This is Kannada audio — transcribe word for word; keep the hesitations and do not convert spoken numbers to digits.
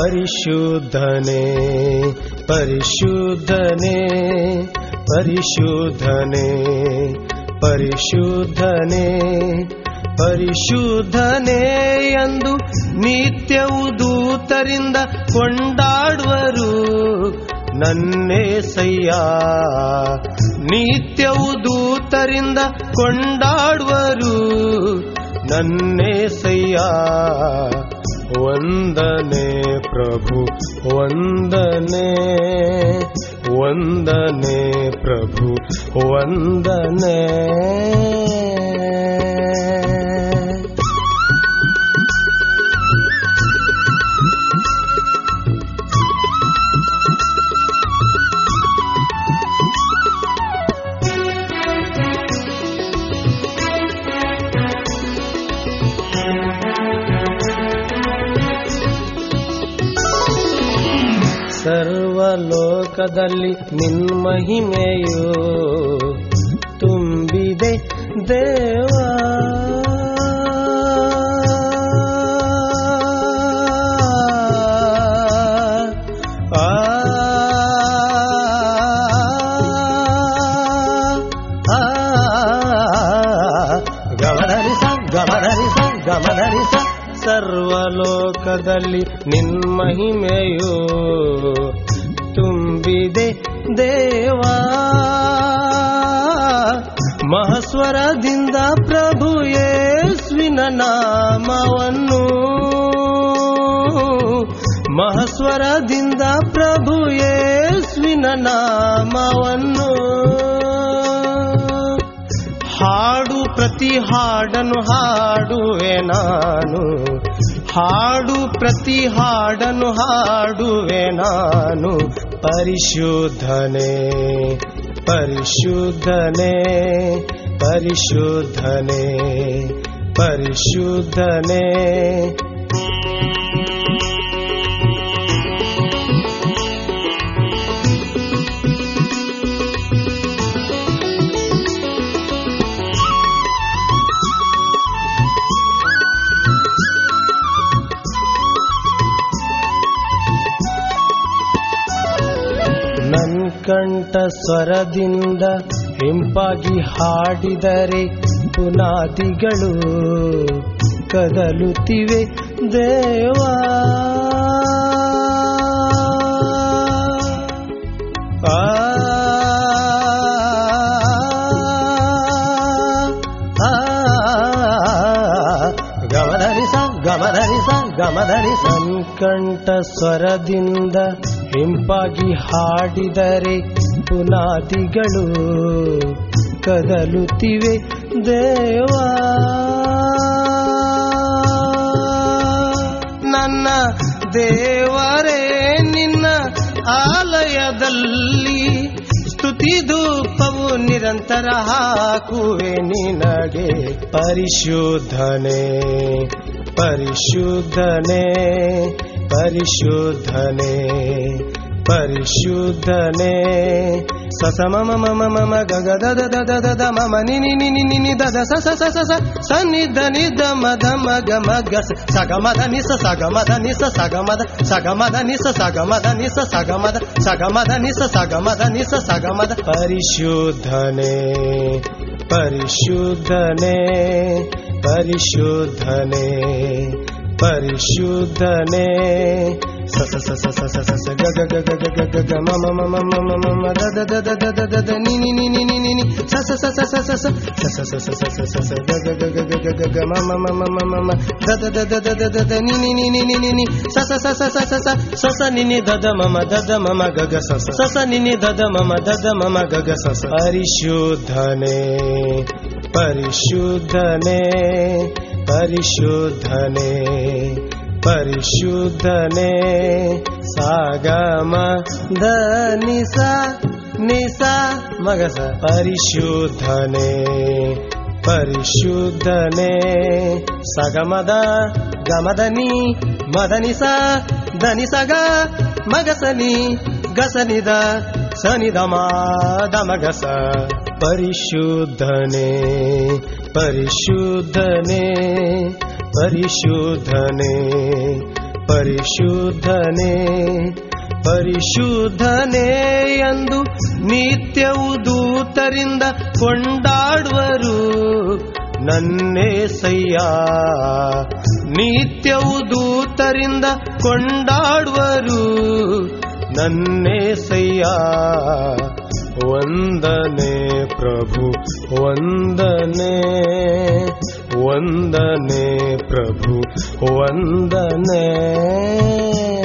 ಪರಿಶುದ್ಧನೇ ಪರಿಶುದ್ಧನೇ ಪರಿಶುದ್ಧನೇ ಪರಿಶುದ್ಧನೇ ಪರಿಶುದ್ಧನೇ ಎಂದು ನಿತ್ಯವೂ ದೂತರಿಂದ ಕೊಂಡಾಡುವರು ನನ್ನೇಸಯ್ಯ. ನಿತ್ಯವೂ ದೂತರಿಂದ ಕೊಂಡಾಡುವರು ನನ್ನೇಸಯ್ಯ. ವಂದನೆ ಪ್ರಭು ವಂದನೆ ವಂದನೆ ಪ್ರಭು ವಂದನೆ. ಸರ್ವಲೋಕದಲ್ಲಿ ನಿನ್ಮಹಿಮೆಯು ತುಂಬಿದೆ ದೇವಾ. ಆ ಗಮನರಿಸ ಗಮನರಿಸ ಗಮನರಿಸ. ಸರ್ವಲೋಕದಲ್ಲಿ ನಿನ್ಮಹಿಮೆಯು ತುಂಬಿದೆ ದೇವಾ. ಮಹಸ್ವರದಿಂದ ಪ್ರಭು ಯೇಸುವಿನ ನಾಮವನ್ನು ಮಹಸ್ವರದಿಂದ ಪ್ರಭು ಯೇಸುವಿನ ನಾಮವನ್ನು ಹಾಡು ಪ್ರತಿ ಹಾಡನ್ನು ಹಾಡುವೆ ನಾನು. ಹಾಡು ಪ್ರತಿ ಹಾಡನ್ನು ಹಾಡುವೆ ನಾನು. ಪರಿಶುದ್ಧನೇ ಪರಿಶುದ್ಧನೇ ಪರಿಶುದ್ಧನೇ ಪರಿಶುದ್ಧನೇ. ನನ್ ಕಂಠ ಸ್ವರದಿಂದ ಇಂಪಾಗಿ ಹಾಡಿದರೆ ಪುನಾದಿಗಳು ಕದಲುತ್ತಿವೆ ದೇವಾ. ಆ ಗಮನರಿಸ ಗಮನರಿಸ ಗಮನರಿಸ. ಕಂಠ ಸ್ವರದಿಂದ ಇಂಪಾಗಿ ಹಾಡಿದರೆ ಪುನಾದಿಗಳು ಕದಲುತ್ತಿವೆ ದೇವಾ. ನನ್ನ ದೇವರೇ ನಿನ್ನ ಆಲಯದಲ್ಲಿ ಸ್ತುತಿ ಧೂಪವು ನಿರಂತರ ಹಾಕುವೆ ನಿನಗೆ. ಪರಿಶುದ್ಧನೇ ಪರಿಶುದ್ಧನೇ ಪರಿಶುದ್ಧನೇ ಪರಿಶುದ್ಧನೇ. ಸಸ ಮಮ ಮಮ ಮಮ ಗಗ ದದ ದದ ದದ ಮಮ ನಿ ನಿ ನಿ ನಿ ನಿ ದದ ಸ ಸ ಸ ಸ ಸ ಸ ನಿ ದ ನಿ ದ ಮ ದ ಮ ಗ ಮ ಗ ಸ ಸ ಗ ಮ ದ ನಿ ಸ ಸ ಗ ಮ ದ ನಿ ಸ ಸ ಗ ಮ ದ ಸ ಗ ಮ ದ ನಿ ಸ ಸ ಗ ಮ ದ ನಿ ಸ ಸ ಗ ಮ ದ ಸ ಗ ಮ ದ ನಿ ಸ ಸ ಗ ಮ ದ ನಿ ಸ ಸ ಗ ಮ ದ. ಪರಿಶುದ್ಧನೇ ಪರಿಶುದ್ಧನೇ ಪರಿಶುದ್ಧನೇ ಪರಿಶುದ್ಧನೇ. ಸ ಸ ಸ ಸ ಸ ಸ ಸ ಸ ಗ ಗ ಗ ಗ ಗ ಗ ಗ ಗ ಮ ಮ ಮ ಮ ಮ ಮ ಮ ಮ ದ ದ ದ ದ ದ ದ ದ ದ ನಿ ನಿ ನಿ ನಿ ನಿ ನಿ ನಿ ಸ ಸ ಸ ಸ ಸ ಸ ಸ ಸ ಸ ಸ ಸ ಸ ಸ ಸ ಗ ಗ ಗ ಗ ಗ ಗ ಗ ಗ ಮ ಮ ಮ ಮ ಮ ಮ ಮ ದ ದ ದ ದ ದ ದ ದ ದ ನಿ ನಿ ನಿ ನಿ ನಿ ನಿ ನಿ ಸ ಸ ಸ ಸ ಸ ಸ ಸ ಸ ಸ ನಿ ನಿ ದ ದ ಮ ಮ ದ ದ ಮ ಮ ಗ ಗ ಸ ಸ ಸ ಸ ನಿ ನಿ ದ ದ ಮ ಮ ದ ದ ಮ ಮ ಗ ಗ ಸ ಸ. ಪರಿಶುದ್ಧನೇ ಪರಿಶುದ್ಧನೇ ಪರಿಶುದ್ಧನೇ ಪರಿಶುದ್ಧನೇ. ಸಾಗಮ ದ ನಿಸ ನಿಸ ಮಗಸ. ಪರಿಶುದ್ಧನೇ ಪರಿಶುದ್ಧನೇ. ಸಗಮದ ಗಮದನಿ ಮದನಿಸ ದನಿಸಗ ಮಗಸನಿ ಗಸನಿದ ಸನಿದ ಮಾದ ಮಗಸ. ಪರಿಶುದ್ಧನೇ ಪರಿಶುದ್ಧನೇ ಪರಿಶುದ್ಧನೇ ಪರಿಶುದ್ಧನೇ ಪರಿಶುದ್ಧನೇ ಎಂದು ನಿತ್ಯವೂ ದೂತರಿಂದ ಕೊಂಡಾಡುವರು ನನ್ನೇಸಯ್ಯ. ನಿತ್ಯವೂ ದೂತರಿಂದ ಕೊಂಡಾಡುವರು ನನ್ನೇಸಯ್ಯ. ವಂದನೆ ಪ್ರಭು ವಂದನೆ ವಂದನೆ ಪ್ರಭು ವಂದನೆ.